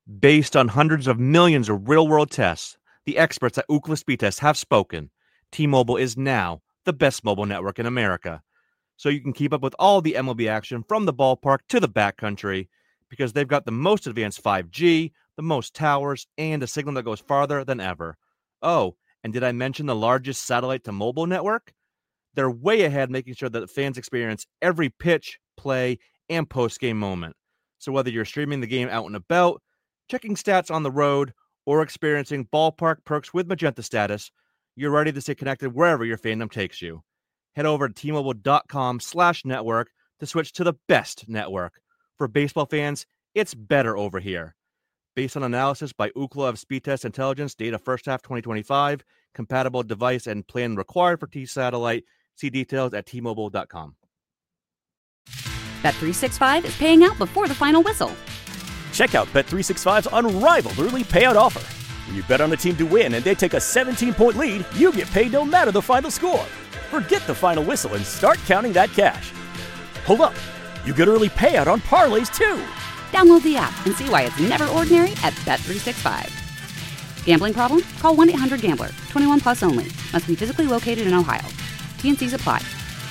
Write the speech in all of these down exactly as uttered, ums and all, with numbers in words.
Based on hundreds of millions of real-world tests, the experts at Ookla Speed Test have spoken. T-Mobile is now the best mobile network in America. So you can keep up with all the M L B action from the ballpark to the backcountry because they've got the most advanced five G, the most towers, and a signal that goes farther than ever. Oh, and did I mention the largest satellite-to-mobile network? They're way ahead, making sure that fans experience every pitch, play, and post-game moment. So whether you're streaming the game out and about, checking stats on the road, or experiencing ballpark perks with Magenta Status, you're ready to stay connected wherever your fandom takes you. Head over to T-Mobile.com slash network to switch to the best network. For baseball fans, it's better over here. Based on analysis by Ookla of Speed Test Intelligence, data first half twenty twenty-five, compatible device and plan required for T-Satellite. See details at T Mobile dot com. Bet three sixty-five is paying out before the final whistle. Check out Bet three sixty-five's unrivaled early payout offer. When you bet on a team to win and they take a seventeen-point lead, you get paid no matter the final score. Forget the final whistle and start counting that cash. Hold up. You get early payout on parlays, too. Download the app and see why it's never ordinary at Bet three sixty-five. Gambling problem? Call one eight hundred gambler. twenty-one plus only. Must be physically located in Ohio. T N Cs apply.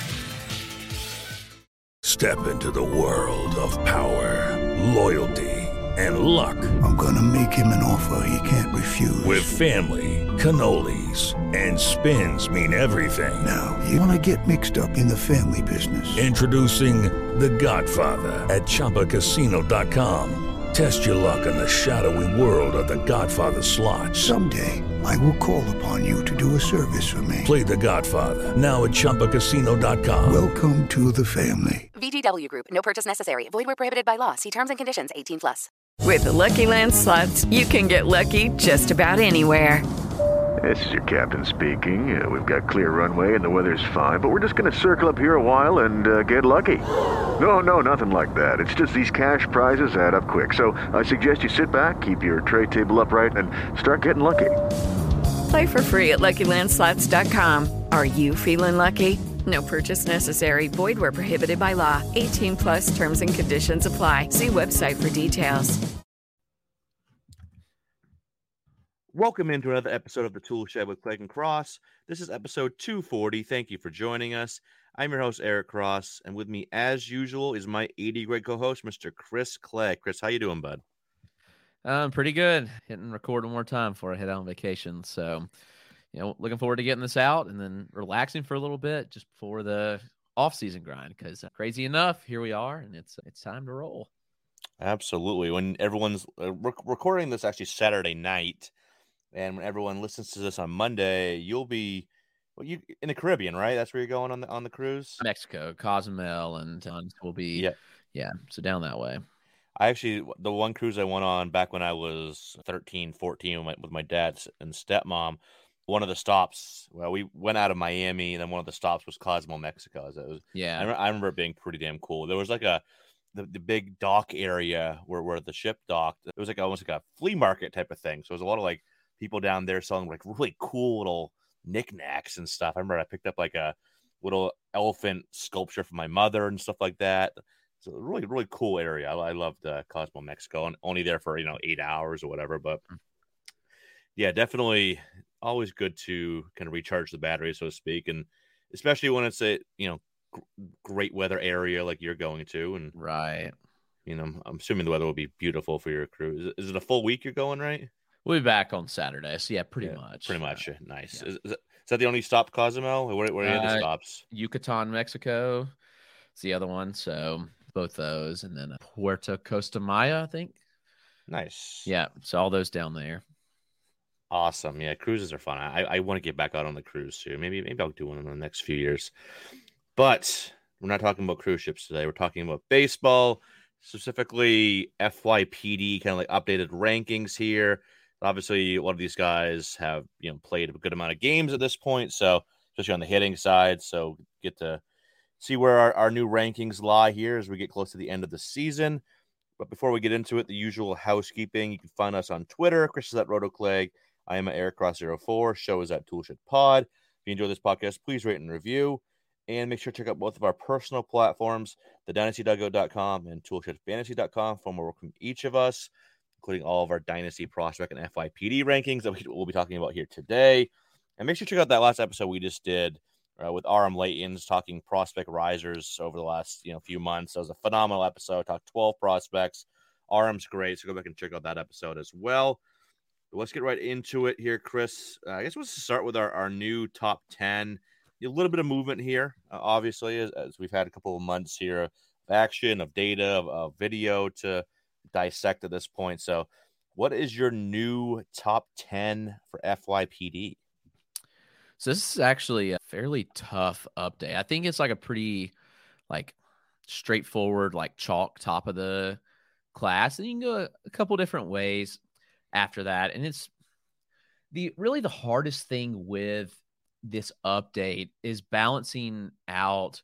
Step into the world of power, loyalty, and luck. I'm gonna make him an offer he can't refuse. With family, cannolis, and spins mean everything. Now, you wanna get mixed up in the family business. Introducing The Godfather at Chumba Casino dot com. Test your luck in the shadowy world of The Godfather slot. Someday, I will call upon you to do a service for me. Play The Godfather, now at Chumba Casino dot com. Welcome to the family. V G W Group. No purchase necessary. Void where prohibited by law. See terms and conditions. eighteen plus. With the Lucky Land Slots, you can get lucky just about anywhere. This is your captain speaking. Uh, we've got clear runway and the weather's fine, but we're just going to circle up here a while and uh, get lucky. No, no, nothing like that. It's just these cash prizes add up quick. So I suggest you sit back, keep your tray table upright, and start getting lucky. Play for free at Lucky Land Slots dot com. Are you feeling lucky? No purchase necessary. Void where prohibited by law. eighteen plus terms and conditions apply. See website for details. Welcome into another episode of The Tool Shed with Clegg and Cross. This is episode two forty. Thank you for joining us. I'm your host, Eric Cross, and with me, as usual, is my eighty grade co-host, Mister Chris Clegg. Chris, how you doing, bud? Um, pretty good. Hitting record one more time before I head out on vacation. So, you know, looking forward to getting this out and then relaxing for a little bit just before the off-season grind. Because uh, crazy enough, here we are, and it's it's time to roll. Absolutely. When everyone's uh, rec- recording this actually Saturday night, and when everyone listens to this on Monday, you'll be well, you in the Caribbean, right? That's where you're going on the on the cruise. Mexico, Cozumel, and um, will be yeah, yeah. So down that way. I actually, the one cruise I went on back when I was thirteen, fourteen with my, with my dad and stepmom, one of the stops, well, we went out of Miami, and then one of the stops was Cozumel, Mexico. So it was, yeah, I, re- I remember it being pretty damn cool. There was like a, the, the big dock area where, where the ship docked. It was like almost like a flea market type of thing. So it was a lot of like people down there selling like really cool little knickknacks and stuff. I remember I picked up like a little elephant sculpture for my mother and stuff like that. It's a really, really cool area. I, I loved uh, Cozumel, Mexico, and only there for, you know, eight hours or whatever. But yeah, definitely always good to kind of recharge the battery, so to speak. And especially when it's a, you know, g- great weather area like you're going to. And right. You know, I'm assuming the weather will be beautiful for your cruise. Is, is it a full week you're going, right? We'll be back on Saturday. So yeah, pretty yeah, much. Pretty much. Uh, nice. Yeah. Is, is, that, is that the only stop, Cozumel? Where, where are the uh, other stops? Yucatan, Mexico. It's the other one. So both those, and then Puerto Costa Maya, I think. Nice. Yeah, so all those down there. Awesome. Yeah, cruises are fun. I, I want to get back out on the cruise too. Maybe maybe I'll do one in the next few years. But we're not talking about cruise ships today. We're talking about baseball, specifically F Y P D, kind of like updated rankings here. Obviously, a lot of these guys have, you know, played a good amount of games at this point, so especially on the hitting side. So get to see where our, our new rankings lie here as we get close to the end of the season. But before we get into it, the usual housekeeping. You can find us on Twitter. Chris is at RotoClegg. I am at Aircross zero four. Show is at Toolshed Pod. If you enjoy this podcast, please rate and review. And make sure to check out both of our personal platforms, the dynasty dugout dot com and toolshed fantasy dot com, for more work from each of us, including all of our Dynasty Prospect and F Y P D rankings that we'll be talking about here today. And make sure to check out that last episode we just did uh, with R M Laytons talking prospect risers over the last you know few months. That was a phenomenal episode. Talked twelve prospects. R M's great, so go back and check out that episode as well. But let's get right into it here, Chris. Uh, I guess we'll start with our, our new top ten. A little bit of movement here, uh, obviously, as, as we've had a couple of months here of action, of data, of, of video to dissect at this point. So what is your new top ten for F Y P D? So this is actually a fairly tough update. I think it's like a pretty like straightforward, like chalk top of the class. And you can go a, a couple different ways after that. And it's the really the hardest thing with this update is balancing out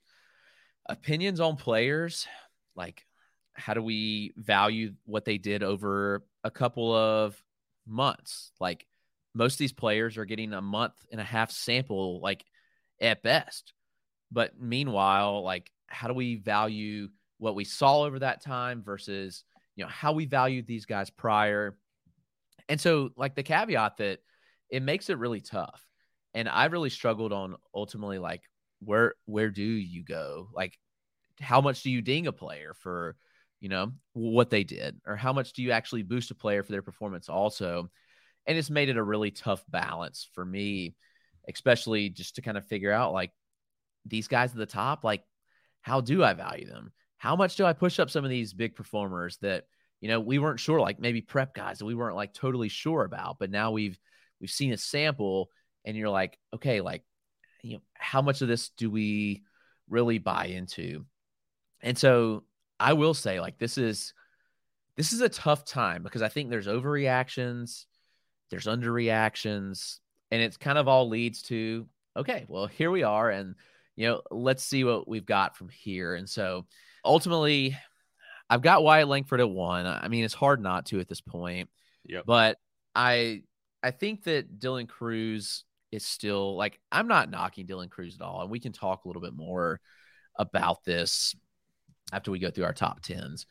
opinions on players. Like, how do we value what they did over a couple of months? Like, most of these players are getting a month and a half sample, like at best. But meanwhile, like, how do we value what we saw over that time versus, you know, how we valued these guys prior? And so, like, the caveat that it makes it really tough. And I really struggled on ultimately, like, where where do you go? Like, how much do you ding a player for, you know, what they did? Or how much do you actually boost a player for their performance also? And it's made it a really tough balance for me, especially just to kind of figure out, like, these guys at the top, like, how do I value them? How much do I push up some of these big performers that, you know, we weren't sure, like maybe prep guys that we weren't like totally sure about, but now we've we've seen a sample. And you're like, okay, like, you know, how much of this do we really buy into? And so I will say, like, this is, this is a tough time because I think there's overreactions, there's underreactions, and it's kind of all leads to, okay, well, here we are. And, you know, let's see what we've got from here. And so ultimately I've got Wyatt Langford at one. I mean, it's hard not to at this point, yep. But I, I think that Dylan Crews is still, like, I'm not knocking Dylan Crews at all. And we can talk a little bit more about this after we go through our top tens.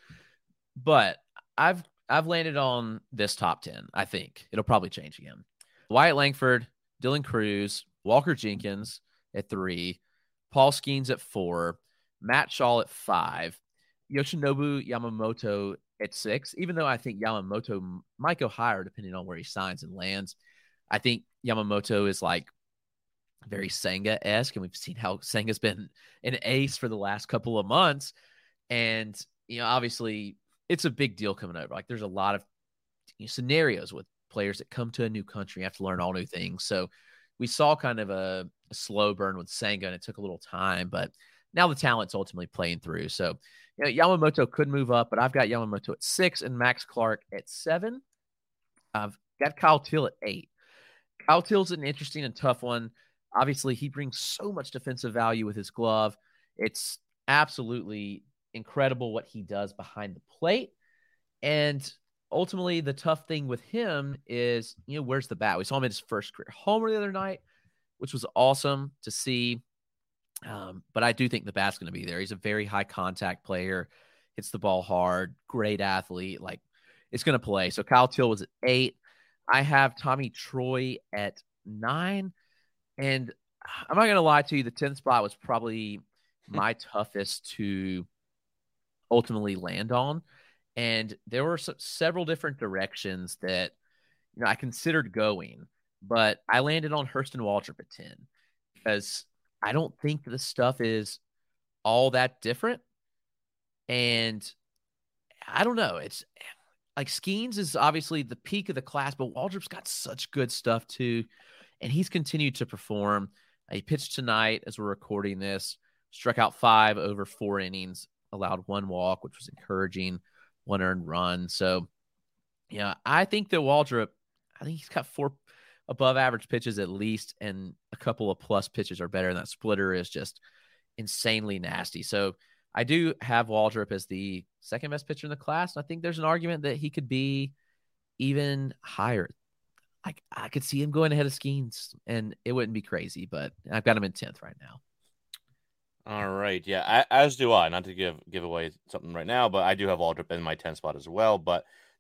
But I've I've landed on this top ten. I think it'll probably change again. Wyatt Langford, Dylan Crews, Walker Jenkins at three, Paul Skeens at four, Matt Shaw at five, Yoshinobu Yamamoto at six, even though I think Yamamoto might go higher depending on where he signs and lands. I think Yamamoto is like very Senga-esque, and we've seen how Senga's been an ace for the last couple of months. And, you know, obviously it's a big deal coming over. Like, there's a lot of you know, scenarios with players that come to a new country, have to learn all new things. So we saw kind of a, a slow burn with Senga, and it took a little time, but now the talent's ultimately playing through. So, you know, Yamamoto could move up, but I've got Yamamoto at six and Max Clark at seven. I've got Kyle Till at eight. Kyle Till's an interesting and tough one. Obviously, he brings so much defensive value with his glove. It's absolutely incredible what he does behind the plate. And ultimately, the tough thing with him is, you know, where's the bat? We saw him in his first career homer the other night, which was awesome to see. Um, but I do think the bat's going to be there. He's a very high contact player, hits the ball hard, great athlete. Like, it's going to play. So Kyle Till was at eight. I have Tommy Troy at nine. And I'm not going to lie to you, the tenth spot was probably my toughest to ultimately land on. And there were some, several different directions that, you know, I considered going, but I landed on Hurston Waldrop at ten because I don't think the stuff is all that different. And I don't know. It's like Skeens is obviously the peak of the class, but Waldrop's got such good stuff too. And he's continued to perform. He pitched tonight as we're recording this, struck out five over four innings, allowed one walk, which was encouraging, one earned run. So, yeah, I think that Waldrop, I think he's got four above average pitches at least, and a couple of plus pitches are better. And that splitter is just insanely nasty. So I do have Waldrop as the second best pitcher in the class. And I think there's an argument that he could be even higher. I, I could see him going ahead of Skeens, and it wouldn't be crazy, but I've got him in tenth right now. All right. Yeah, I, as do I. Not to give give away something right now, but I do have Waldrop in my tenth spot as well. But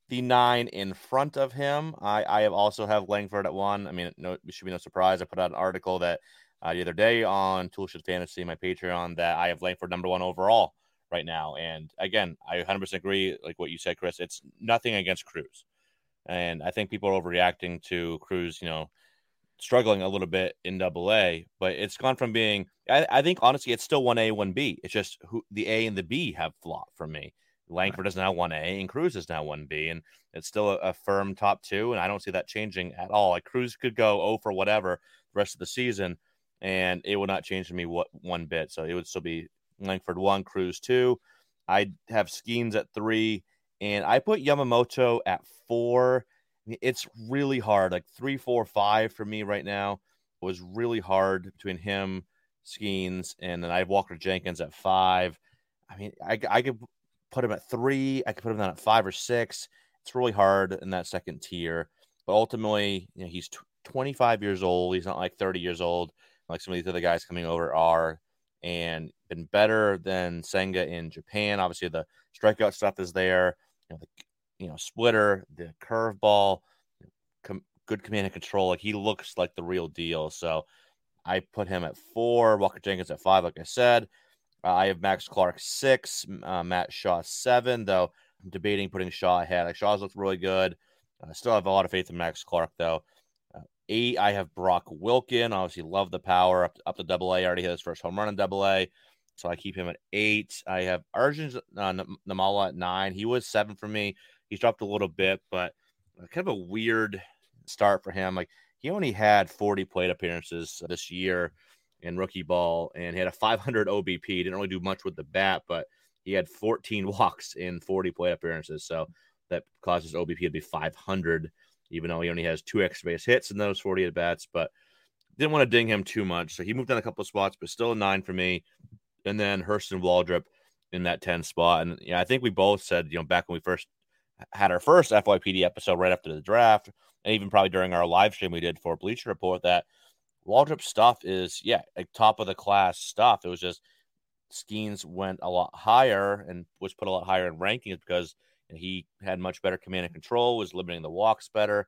the nine in front of him. I, I have also have Langford at one. I mean, no, it should be no surprise. I put out an article that uh, the other day on Toolshed Fantasy, my Patreon, that I have Langford number one overall right now. And again, I one hundred percent agree, like what you said, Chris. It's nothing against Cruz. And I think people are overreacting to Cruz, you know, struggling a little bit in double A, but it's gone from being, I, I think, honestly, it's still one A, one B. It's just who the A and the B have flopped for me. Langford is now one A and Cruz is now one B, and it's still a, a firm top two, and I don't see that changing at all. Like Cruz could go oh for whatever the rest of the season, and it would not change to me what one bit. So it would still be Langford one, Cruz two. I have Skeens at three, and I put Yamamoto at four. It's really hard, like three, four, five for me right now. It was really hard between him, Skeens, and then I have Walker Jenkins at five. I mean, I, I could put him at three. I could put him down at five or six. It's really hard in that second tier. But ultimately, you know, he's t- twenty-five years old. He's not like thirty years old like some of these other guys coming over are, and been better than Senga in Japan. Obviously, the strikeout stuff is there. You know, the you know splitter, the curveball, com- good command and control. Like he looks like the real deal. So I put him at four. Walker Jenkins at five, like I said. Uh, I have Max Clark six, uh, Matt Shaw seven, though I'm debating putting Shaw ahead. Like Shaw's looked really good. I still have a lot of faith in Max Clark, though. Uh, eight, I have Brock Wilken. Obviously, love the power up, up to double A. Already hit his first home run in double A, so I keep him at eight. I have Arjun uh, Namala at nine. He was seven for me. He's dropped a little bit, but kind of a weird start for him. Like he only had forty plate appearances this year in rookie ball, and he had a five hundred O B P. Didn't really do much with the bat, but he had fourteen walks in forty plate appearances. So that causes O B P to be five hundred, even though he only has two extra base hits in those forty at bats. But didn't want to ding him too much, so he moved down a couple of spots, but still a nine for me. And then Hurston Waldrop in that ten spot. And yeah, I think we both said, you know, back when we first had our first F Y P D episode right after the draft, and even probably during our live stream we did for Bleacher Report, that Waldrop stuff is, yeah, like top of the class stuff. It was just Skeens went a lot higher and was put a lot higher in rankings because he had much better command and control, was limiting the walks better.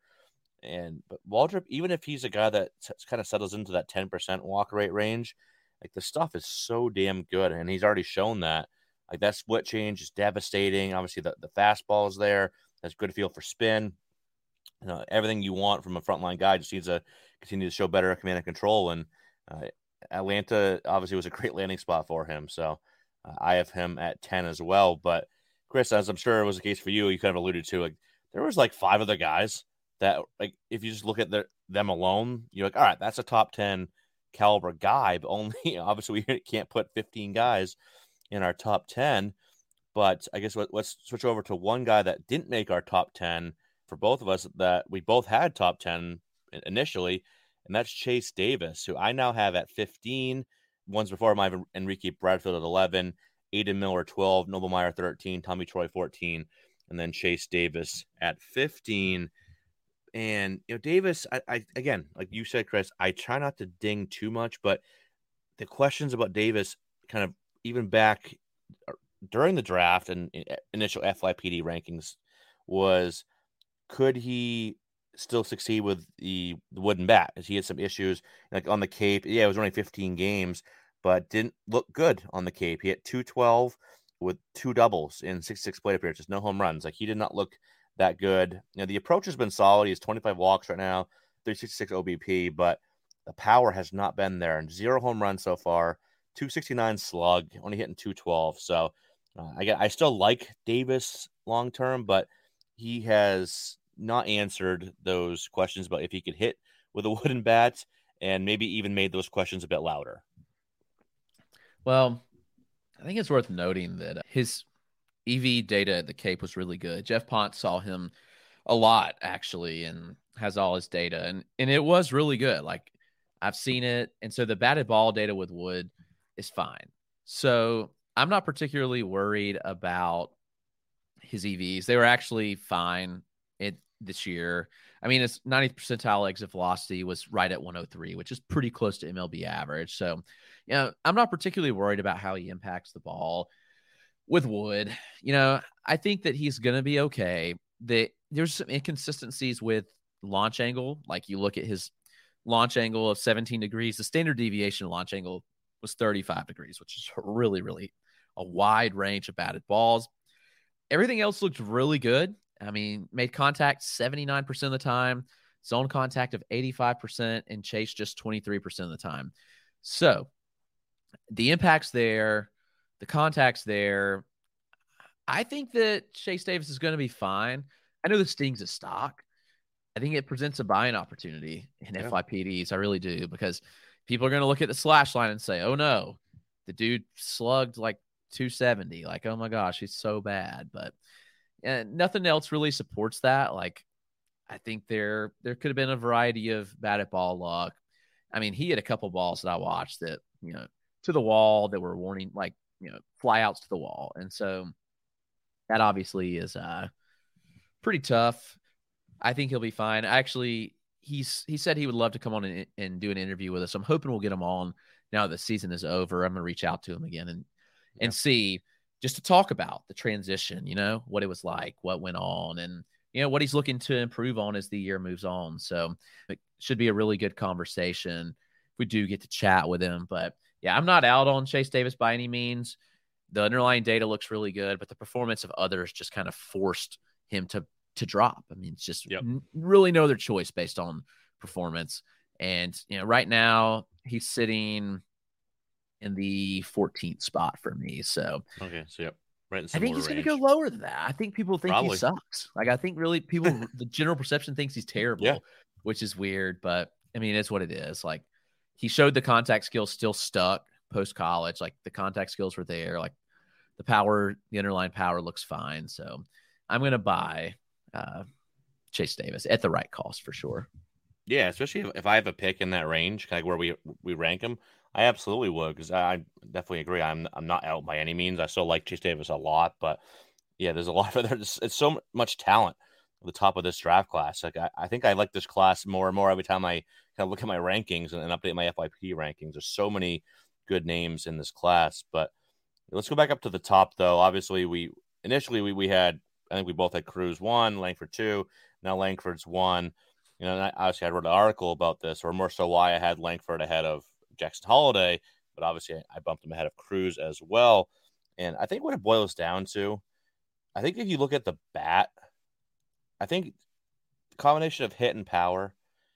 And but Waldrop, even if he's a guy that kind of settles into that ten percent walk rate range, like the stuff is so damn good, and he's already shown that. Like that split change is devastating. Obviously, the, the fastball is there. That's good feel for spin. You know, everything you want from a frontline guy, just needs to continue to show better command and control. And uh, Atlanta obviously was a great landing spot for him. So uh, I have him at ten as well. But Chris, as I'm sure it was the case for you, you kind of alluded to, like there was like five other guys that, like, if you just look at their, them alone, you're like, all right, that's a top ten caliber guy. But only obviously we can't put fifteen guys in our top ten. But I guess let, let's switch over to one guy that didn't make our top ten for both of us, that we both had top ten initially, and that's Chase Davis, who I now have at fifteen. Ones before him, I have Enrique Bradfield at eleven, Aiden Miller twelve, Noble Meyer thirteen, Tommy Troy fourteen, and then Chase Davis at fifteen. And, you know, Davis, I, I again, like you said, Chris, I try not to ding too much, but the questions about Davis kind of even back during the draft and initial F Y P D rankings was, could he still succeed with the, the wooden bat? As he had some issues like on the Cape. Yeah, it was only fifteen games, but didn't look good on the Cape. He had two twelve with two doubles in sixty-six plate appearances, no home runs. Like he did not look that good. You know, the approach has been solid. He has twenty-five walks right now, three sixty-six O B P, but the power has not been there. And zero home runs so far, two sixty-nine slug, only hitting two twelve. So uh, I get, I still like Davis long term, but he has not answered those questions about if he could hit with a wooden bat, and maybe even made those questions a bit louder. Well, I think it's worth noting that his E V data at the Cape was really good. Jeff Pont saw him a lot, actually, and has all his data, and and it was really good. Like, I've seen it, and so the batted ball data with Wood is fine. So I'm not particularly worried about his E Vs. They were actually fine it this year. I mean, it's ninetieth percentile exit velocity was right at one oh three, which is pretty close to M L B average. So, you know, I'm not particularly worried about how he impacts the ball with Wood. You know, I think that he's going to be okay, the there's some inconsistencies with launch angle. Like you look at his launch angle of seventeen degrees, the standard deviation launch angle was thirty-five degrees, which is really, really a wide range of batted balls. Everything else looked really good. I mean, made contact seventy-nine percent of the time, zone contact of eighty-five percent, and chase just twenty-three percent of the time. So the impact's there, the contact's there. I think that Chase Davis is going to be fine. I know the Sting's a stock. I think it presents a buying opportunity in yeah. F Y P Ds. I really do, because people are going to look at the slash line and say, oh no, the dude slugged like two seventy. Like, oh my gosh, he's so bad. But and nothing else really supports that. Like, I think there there could have been a variety of batted ball luck. I mean, he had a couple balls that I watched that, you know, to the wall that were warning, like, you know, flyouts to the wall. And so that obviously is uh, pretty tough. I think he'll be fine. Actually, he's he said he would love to come on and, and do an interview with us. I'm hoping we'll get him on now the season is over. I'm going to reach out to him again and yeah. and see, just to talk about the transition, you know, what it was like, what went on, and, you know, what he's looking to improve on as the year moves on. So it should be a really good conversation if we do get to chat with him. But yeah, I'm not out on Chase Davis by any means. The underlying data looks really good, but the performance of others just kind of forced him to to drop. I mean, it's just yep. n- really no other choice based on performance. And, you know, right now he's sitting in the fourteenth spot for me. So, okay. So, yep. Right. In I think he's going to go lower than that. I think people think Probably. he sucks. Like, I think really people, the general perception thinks he's terrible, yeah. which is weird, but I mean, it's what it is. Like, he showed the contact skills still stuck post college. Like, the contact skills were there. Like, the power, the underlying power looks fine. So I'm going to buy uh, Chase Davis at the right cost for sure. Yeah, especially if, if I have a pick in that range, kind of where we we rank him, I absolutely would, because I definitely agree. I'm I'm not out by any means. I still like Chase Davis a lot, but yeah, there's a lot of there's it's so much talent at the top of this draft class. Like I, I think I like this class more and more every time I kind of look at my rankings and, and update my F Y P rankings. There's so many good names in this class, but let's go back up to the top though. Obviously, we initially we we had. I think we both had Cruz one, Langford two. Now Langford's one. You know, and I, obviously I wrote an article about this, or more so why I had Langford ahead of Jackson Holiday, but obviously I bumped him ahead of Cruz as well. And I think what it boils down to, I think if you look at the bat, I think the combination of hit and power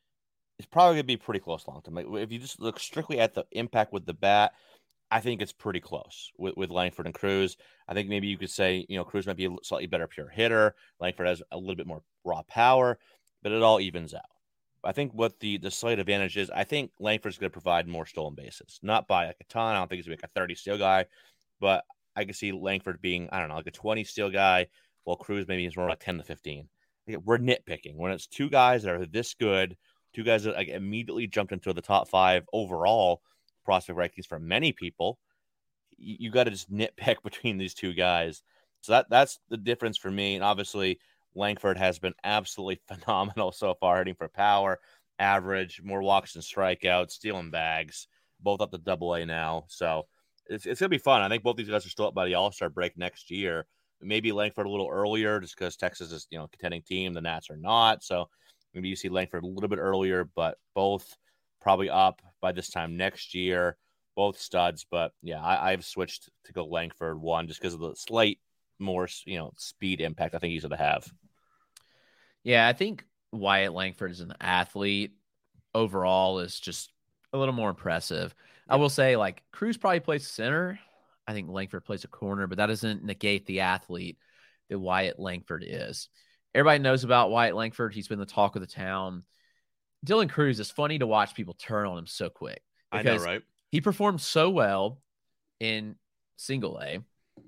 is probably going to be pretty close long term. Like, if you just look strictly at the impact with the bat, I think it's pretty close with, with Langford and Cruz. I think maybe you could say, you know, Cruz might be a slightly better pure hitter. Langford has a little bit more raw power, but it all evens out. I think what the, the slight advantage is, I think Langford's going to provide more stolen bases. Not by like a ton. I don't think he's going to be like a thirty steal guy, but I can see Langford being, I don't know, like a twenty steal guy, while Cruz maybe is more like ten to fifteen. We're nitpicking. When it's two guys that are this good, two guys that like immediately jumped into the top five overall prospect rankings for many people, you, you got to just nitpick between these two guys. So that that's the difference for me. And obviously Langford has been absolutely phenomenal so far, hitting for power, average, more walks than strikeouts, stealing bags, both up to double A now. So it's, it's going to be fun. I think both these guys are still up by the All-Star break next year. Maybe Langford a little earlier just because Texas is, you know, a contending team. The Nats are not. So maybe you see Langford a little bit earlier, but both probably up by this time next year, both studs. But yeah, I, I've switched to go Langford one just because of the slight more, you know, speed impact I think he's going to have. Yeah, I think Wyatt Langford as an athlete overall is just a little more impressive. Yeah. I will say, like, Cruz probably plays center. I think Langford plays a corner, but that doesn't negate the athlete that Wyatt Langford is. Everybody knows about Wyatt Langford. He's been the talk of the town. Dylan Cruz, is funny to watch people turn on him so quick. I know, right? He performed so well in single A,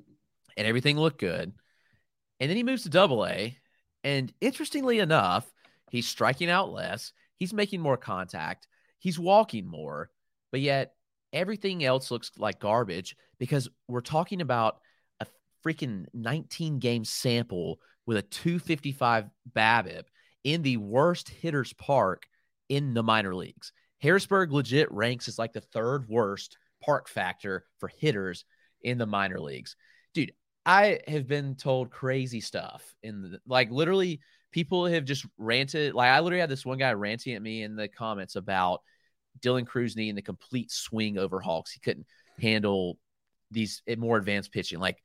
and everything looked good. And then he moves to double A, and interestingly enough, he's striking out less. He's making more contact. He's walking more, but yet everything else looks like garbage because we're talking about a freaking nineteen game sample with a two fifty-five BABIP in the worst hitters park in the minor leagues. Harrisburg legit ranks as like the third worst park factor for hitters in the minor leagues. Dude, I have been told crazy stuff in the, like literally people have just ranted. Like I literally had this one guy ranting at me in the comments about Dylan Crews needing the complete swing overhaul because he couldn't handle these more advanced pitching. Like,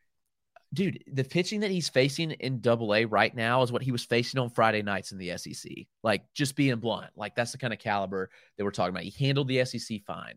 dude, the pitching that he's facing in Double A right now is what he was facing on Friday nights in the S E C. Like, just being blunt, like that's the kind of caliber that we're talking about. He handled the S E C fine.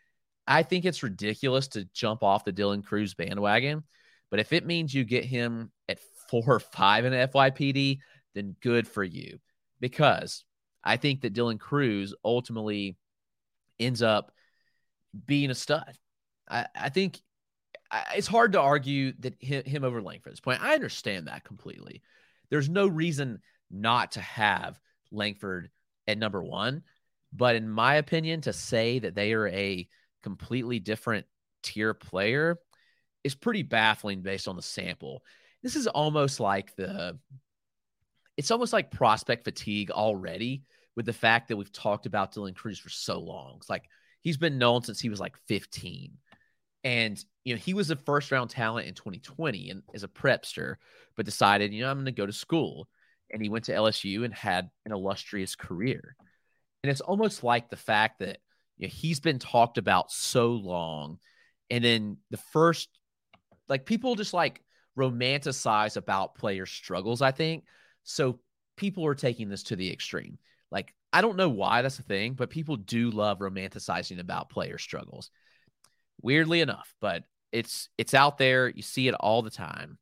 I think it's ridiculous to jump off the Dylan Crews bandwagon, but if it means you get him at four or five in F Y P D, then good for you, because I think that Dylan Crews ultimately ends up being a stud. I, I think I, it's hard to argue that him, him over Langford at this point. I understand that completely. There's no reason not to have Langford at number one, but in my opinion, to say that they are a completely different tier player is pretty baffling based on the sample. This is almost like the, it's almost like prospect fatigue already with the fact that we've talked about Dylan Crews for so long. It's like he's been known since he was like fifteen. And, you know, he was a first round talent in twenty twenty and as a prepster, but decided, you know, I'm going to go to school. And he went to L S U and had an illustrious career. And it's almost like the fact that, you know, he's been talked about so long. And then the first, like people just like romanticize about player struggles, I think. So people are taking this to the extreme. Like, I don't know why that's a thing, but people do love romanticizing about player struggles. Weirdly enough, but it's it's out there. You see it all the time.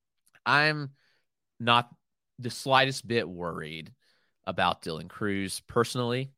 I'm not the slightest bit worried about Dylan Crews personally,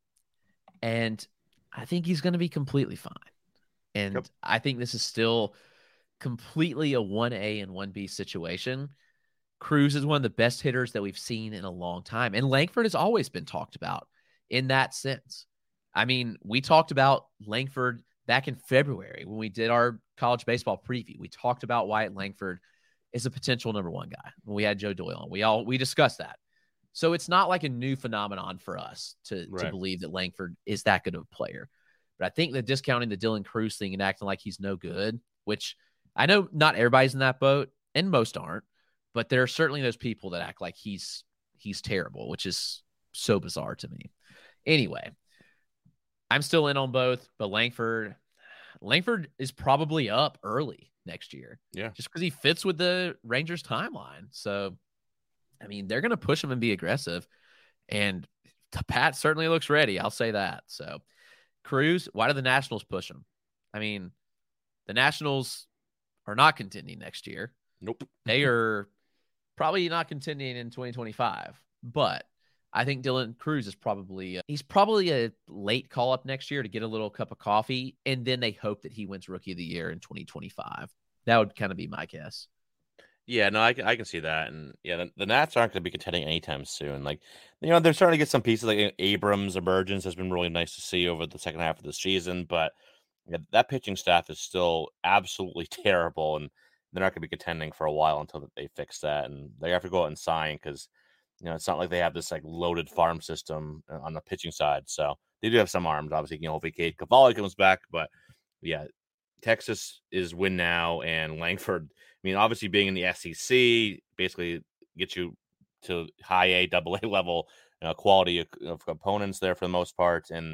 and I think he's going to be completely fine. And yep. I think this is still completely a one A and one B situation. Crews is one of the best hitters that we've seen in a long time, and Langford has always been talked about in that sense. I mean, we talked about Langford back in February when we did our college baseball preview. We talked about Wyatt Langford is a potential number one guy when we had Joe Doyle on. We all we discussed that. So it's not like a new phenomenon for us to, right. to believe that Langford is that good of a player. But I think that discounting the Dylan Crews thing and acting like he's no good, which I know not everybody's in that boat, and most aren't, but there are certainly those people that act like he's he's terrible, which is so bizarre to me. Anyway, I'm still in on both, but Langford, Langford is probably up early next year. Yeah. Just because he fits with the Rangers timeline. So, I mean, they're going to push him and be aggressive. And Pat certainly looks ready. I'll say that. So, Crews, why do the Nationals push him? I mean, the Nationals are not contending next year. Nope. They are probably not contending in twenty twenty-five. But I think Dylan Crews is probably uh, he's probably a late call up next year to get a little cup of coffee, and then they hope that he wins Rookie of the Year in twenty twenty-five. That would kind of be my guess. Yeah, no, I, I can see that, and yeah, the, the Nats aren't going to be contending anytime soon. Like, you know, they're starting to get some pieces. Like Abrams' emergence has been really nice to see over the second half of the season, but yeah, that pitching staff is still absolutely terrible, and they're not going to be contending for a while until they fix that, and they have to go out and sign because. You know, it's not like they have this like loaded farm system on the pitching side. So they do have some arms. Obviously, you know, hopefully Cade Cavalli comes back. But yeah, Texas is win now, and Langford. I mean, obviously being in the S E C basically gets you to high A, double A level you know, quality of, of opponents there for the most part, and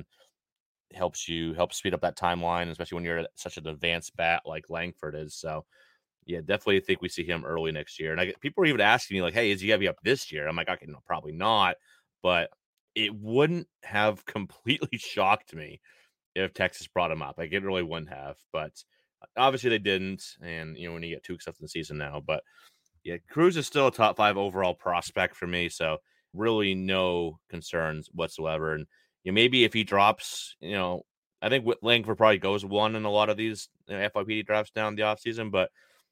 helps you help speed up that timeline, especially when you're such an advanced bat like Langford is. So. Yeah, definitely think we see him early next year. And I get, people are even asking me, like, hey, is he going to be up this year? I'm like, okay, no, probably not. But it wouldn't have completely shocked me if Texas brought him up. Like, it really wouldn't have. But obviously they didn't. And, you know, when you get two accepts in the season now. But, yeah, Crews is still a top five overall prospect for me. So really no concerns whatsoever. And, you know, maybe if he drops, you know, I think Langford probably goes one in a lot of these you know, F Y P D drafts down the offseason. But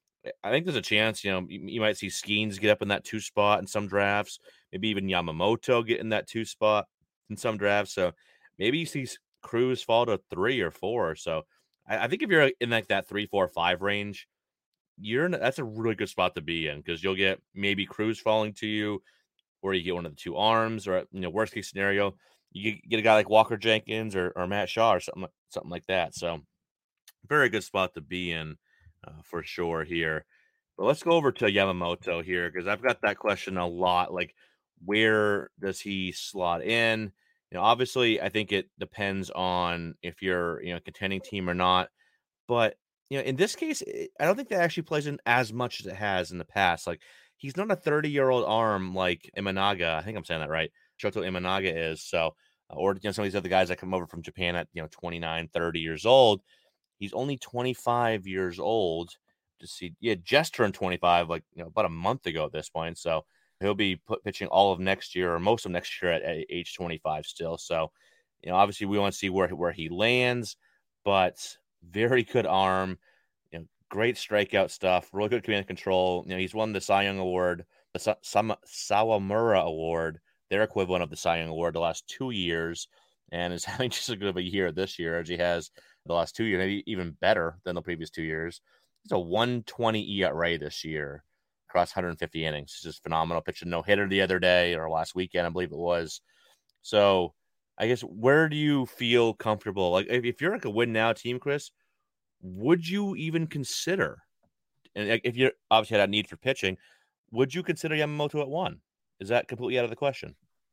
I think there's a chance, you know, you, you might see Skeens get up in that two spot in some drafts, maybe even Yamamoto get in that two spot in some drafts. So maybe you see Crews fall to three or four. So I, I think if you're in like that three, four, five range, you're in, that's a really good spot to be in because you'll get maybe Crews falling to you, or you get one of the two arms, or you know, worst case scenario, you get a guy like Walker Jenkins or, or Matt Shaw or something, something like that. So very good spot to be in. Uh, for sure here. But let's go over to Yamamoto here because I've got that question a lot. Like, where does he slot in? You know, obviously, I think it depends on if you're, you know, a contending team or not. But, you know, in this case, it, I don't think that actually plays in as much as it has in the past. Like, he's not a thirty-year-old arm like Imanaga. I think I'm saying that right. Shoto Imanaga is. So, or, you know, some of these other guys that come over from Japan at, you know, twenty-nine, thirty years old. He's only twenty-five years old. To see, yeah, just turned twenty-five, like, you know, about a month ago at this point. So he'll be put, pitching all of next year or most of next year at, at age twenty-five still. So, you know, obviously we want to see where where he lands, but very good arm, you know, great strikeout stuff, really good command control. You know, he's won the Cy Young Award, the Sa- Sama- Sawamura Award, their equivalent of the Cy Young Award, the last two years, and is having just as good of a year this year as he has the last two years, maybe even better than the previous two years. It's a one twenty E R A this year across one hundred fifty innings. It's just phenomenal. Pitched a no-hitter the other day or last weekend, I believe it was. So I guess where do you feel comfortable? Like if, if you're like a win-now team, Chris, would you even consider, and if you obviously had a need for pitching, would you consider Yamamoto at one? Is that completely out of the question?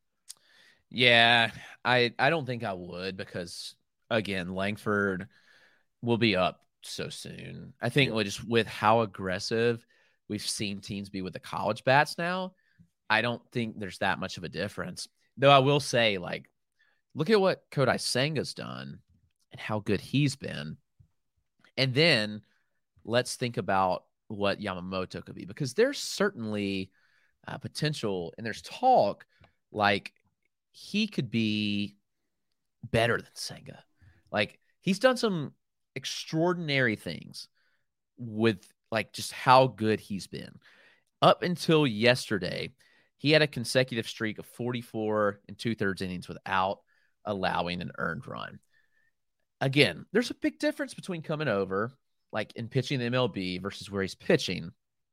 Yeah, I, I don't think I would because, again, Langford will be up so soon. I think yeah. just with how aggressive we've seen teams be with the college bats now, I don't think there's that much of a difference. Though I will say, like, look at what Kodai Senga's done and how good he's been. And then let's think about what Yamamoto could be, because there's certainly uh, potential and there's talk like he could be better than Senga. Like, he's done some extraordinary things with like just how good he's been. Up until yesterday, he had a consecutive streak of forty-four and two-thirds innings without allowing an earned run. Again, there's a big difference between coming over, like in pitching the M L B versus where he's pitching.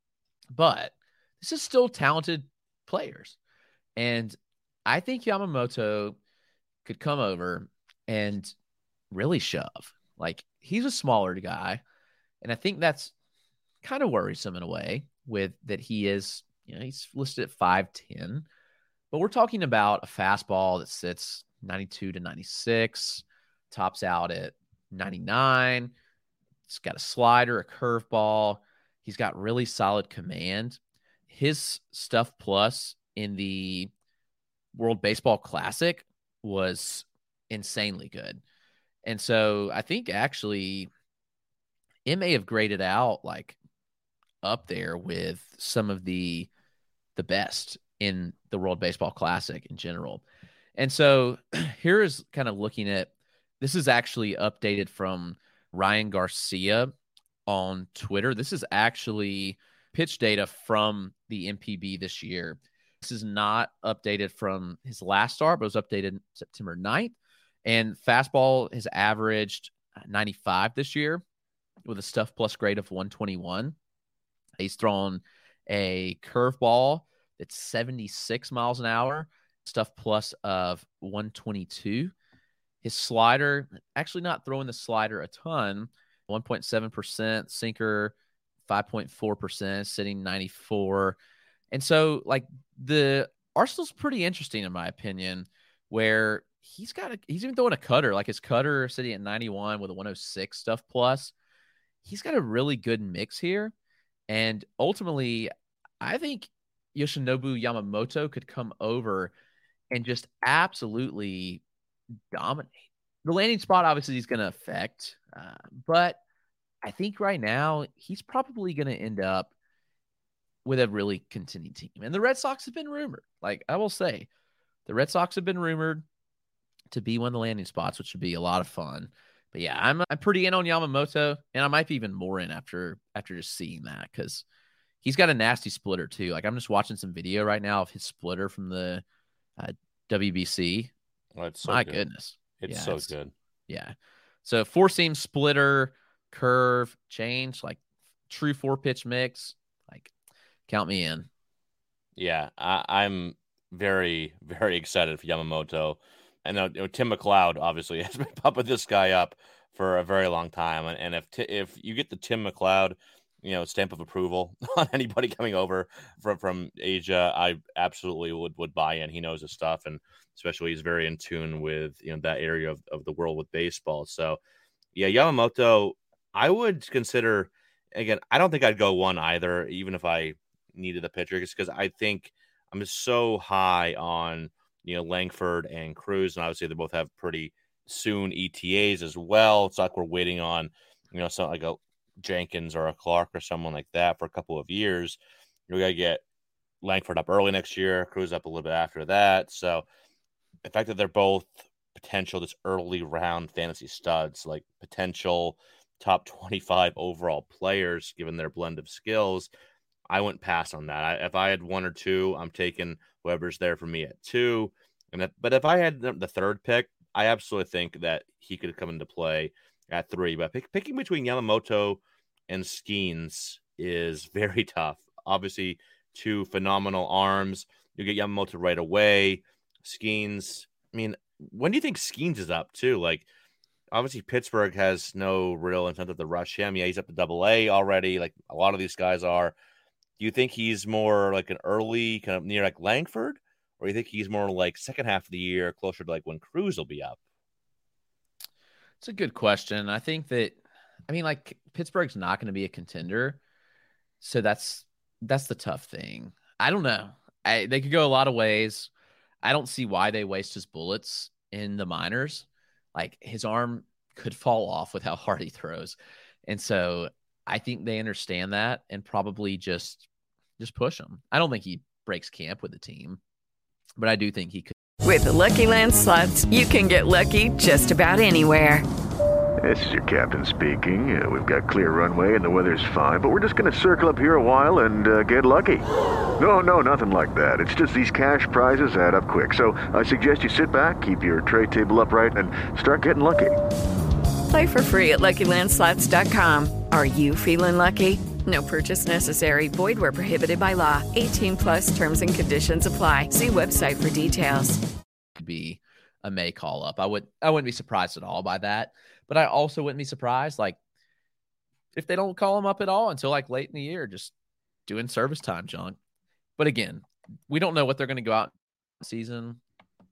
But this is still talented players. And I think Yamamoto could come over and really shove. Like, he's a smaller guy, and I think that's kind of worrisome in a way with that he is, you know, he's listed at five ten, but we're talking about a fastball that sits ninety-two to ninety-six, tops out at ninety-nine. It's got a slider, a curveball. He's got really solid command. His stuff plus in the World Baseball Classic was insanely good. And so I think actually it may have graded out like up there with some of the the best in the World Baseball Classic in general. And so here is kind of looking at, this is actually updated from Ryan Garcia on Twitter. This is actually pitch data from the M P B this year. This is not updated from his last start, but it was updated September ninth. And fastball has averaged ninety-five this year with a stuff plus grade of one twenty-one. He's thrown a curveball that's seventy-six miles an hour, stuff plus of one twenty-two. His slider, actually not throwing the slider a ton, one point seven percent, sinker five point four percent, sitting ninety-four. And so, like, the arsenal's pretty interesting in my opinion, where he's got a, he's even throwing a cutter, like his cutter sitting at ninety-one with a one oh six stuff plus. He's got a really good mix here. And ultimately, I think Yoshinobu Yamamoto could come over and just absolutely dominate. The landing spot, obviously, he's going to affect. Uh, but I think right now, he's probably going to end up with a really contending team. And the Red Sox have been rumored. Like, I will say, the Red Sox have been rumored to be one of the landing spots, which would be a lot of fun. But yeah, I'm I'm pretty in on Yamamoto, and I might be even more in after after just seeing that, because he's got a nasty splitter too. Like, I'm just watching some video right now of his splitter from the uh, W B C. Oh, it's so My good. goodness, it's yeah, so it's, good. Yeah. So four seam splitter, curve, change, like true four pitch mix. Like, count me in. Yeah, I, I'm very very excited for Yamamoto. I know, you know Tim McLeod obviously has been pumping this guy up for a very long time, and, and if t- if you get the Tim McLeod you know, stamp of approval on anybody coming over from, from Asia. I absolutely would, would buy in. He knows his stuff, and especially he's very in tune with, you know, that area of, of the world with baseball. So yeah, Yamamoto, I would consider, again, I don't think I'd go one either, even if I needed the pitcher, just because I think I'm just so high on, you know, Langford and Cruz, and obviously they both have pretty soon E T As as well. It's like we're waiting on, you know, something like a Jenkins or a Clark or someone like that for a couple of years. We got to get Langford up early next year, Cruz up a little bit after that. So the fact that they're both potential this early round fantasy studs, like potential top twenty-five overall players, given their blend of skills, I wouldn't pass on that. I, if I had one or two, I'm taking whoever's there for me at two. And if, but if I had the, the third pick, I absolutely think that he could come into play at three. But pick, picking between Yamamoto and Skeens is very tough. Obviously, two phenomenal arms. You get Yamamoto right away. Skeens, I mean, when do you think Skeens is up too? Like, obviously Pittsburgh has no real incentive to rush him. Yeah, he's up to double A already, like a lot of these guys are. Do you think he's more like an early kind of near like Langford, or do you think he's more like second half of the year, closer to like when Cruz will be up? It's a good question. I think that, I mean, like Pittsburgh's not going to be a contender, so that's that's the tough thing. I don't know. I, they could go a lot of ways. I don't see why they waste his bullets in the minors. Like his arm could fall off with how hard he throws, and so I think they understand that and probably just just push him. I don't think he breaks camp with the team, but I do think he could. With the Lucky Land Slots, you can get lucky just about anywhere. This is your captain speaking. Uh, we've got clear runway and the weather's fine, but we're just going to circle up here a while and uh, get lucky. No, no, nothing like that. It's just these cash prizes add up quick. So I suggest you sit back, keep your tray table upright, and start getting lucky. Play for free at Lucky Land Slots dot com. Are you feeling lucky? No purchase necessary. Void where prohibited by law. eighteen plus terms and conditions apply. See website for details. Be a May call up. I would I wouldn't be surprised at all by that. But I also wouldn't be surprised, like, if they don't call him up at all until, like, late in the year, just doing service time, John. But, again, we don't know what they're going to go out season,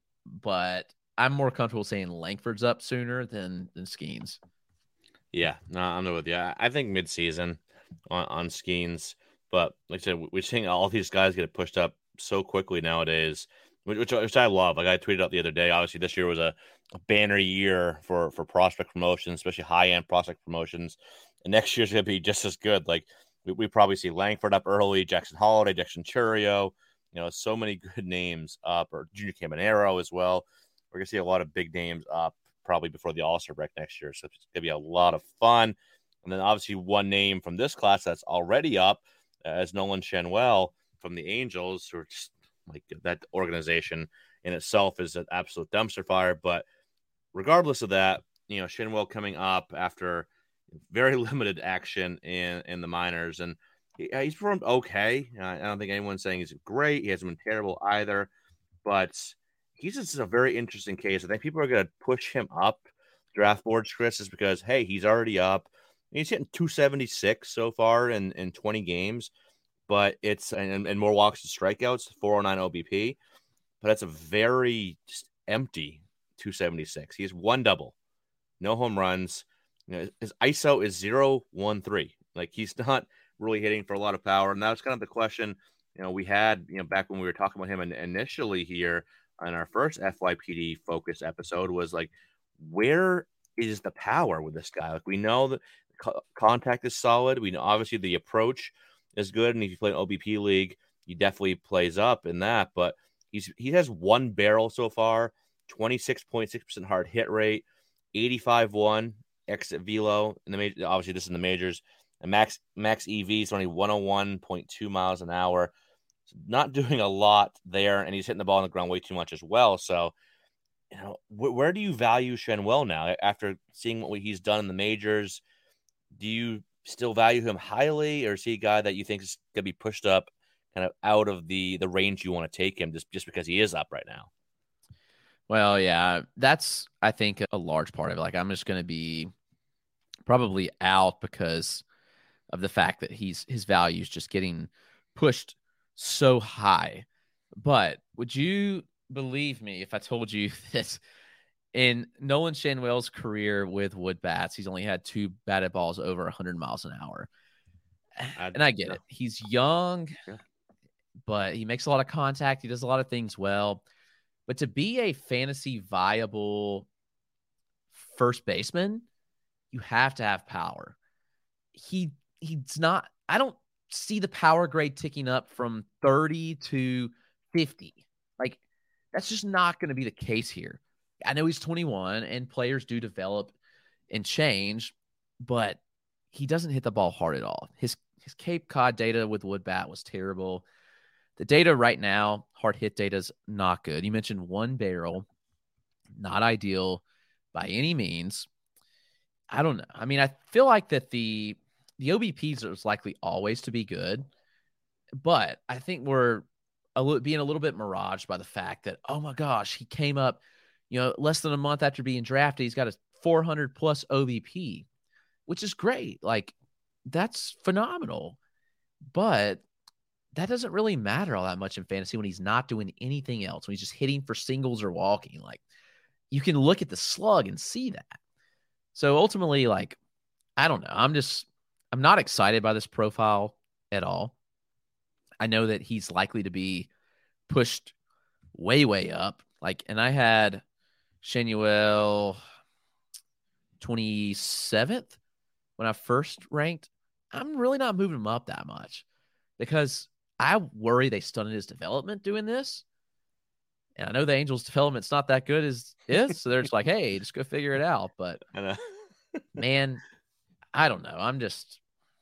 but I'm more comfortable saying Langford's up sooner than, than Skeens. Yeah, no, I'm not with you. I think midseason on, on Skeens, but like I said, we're seeing all these guys get pushed up so quickly nowadays, which, which I love. Like I tweeted out the other day, obviously this year was a, a banner year for, for prospect promotions, especially high-end prospect promotions. And next year's going to be just as good. Like we, we probably see Langford up early, Jackson Holiday, Jackson Churio, you know, so many good names up, or Junior Caminero as well. We're going to see a lot of big names up probably before the All-Star break next year. So it's going to be a lot of fun. And then obviously one name from this class that's already up uh, as Nolan Schanuel from the Angels, who are just like that organization in itself is an absolute dumpster fire. But regardless of that, you know, Schanuel coming up after very limited action in, in the minors. And he, he's performed okay. I don't think anyone's saying he's great. He hasn't been terrible either. But he's just a very interesting case. I think people are going to push him up draft boards, Chris, is because, hey, he's already up. He's hitting two seventy-six so far in, in twenty games, but it's and, and more walks and strikeouts, four oh nine O B P, but that's a very just empty two seventy-six. He has one double, no home runs. You know, his I S O is zero one three. Like he's not really hitting for a lot of power, and that was kind of the question. You know, we had you know back when we were talking about him initially here on our first F Y P D focus episode was like, where is the power with this guy? Like we know that co- contact is solid. We know obviously the approach is good, and if you play an O B P league, he definitely plays up in that. But he's he has one barrel so far, twenty-six point six percent hard hit rate, eighty-five one exit velo in the major. Obviously, this is in the majors. And max max E V is only one oh one point two miles an hour. Not doing a lot there, and he's hitting the ball on the ground way too much as well. So, you know, wh- where do you value Schanuel now after seeing what he's done in the majors? Do you still value him highly, or is he a guy that you think is going to be pushed up kind of out of the, the range you want to take him just, just because he is up right now? Well, yeah, that's, I think, a large part of it. Like, I'm just going to be probably out because of the fact that he's his value is just getting pushed so high. But would you believe me if I told you that in Nolan Schanuel's career with wood bats, he's only had two batted balls over one hundred miles an hour? I'd, and I get no. it. He's young, yeah. but he makes a lot of contact. He does a lot of things well. But to be a fantasy viable first baseman, you have to have power. He he's not, I don't see the power grade ticking up from thirty to fifty. Like, that's just not going to be the case here. I know he's twenty-one and players do develop and change, but he doesn't hit the ball hard at all. His his Cape Cod data with wood bat was terrible. The data right now, hard hit data is not good. You mentioned one barrel, not ideal by any means. I don't know. I mean, I feel like that the the O B Ps is likely always to be good, but I think we're a little, being a little bit miraged by the fact that, oh my gosh, he came up, you know, less than a month after being drafted. He's got a four hundred plus O B P, which is great. Like, that's phenomenal. But that doesn't really matter all that much in fantasy when he's not doing anything else, when he's just hitting for singles or walking. Like, you can look at the slug and see that. So ultimately, like, I don't know. I'm just, I'm not excited by this profile at all. I know that he's likely to be pushed way, way up. Like, and I had Schanuel twenty-seventh when I first ranked. I'm really not moving him up that much because I worry they stunted his development doing this. And I know the Angels' development's not that good as is, so they're just like, hey, just go figure it out. But, man, I don't know. I'm just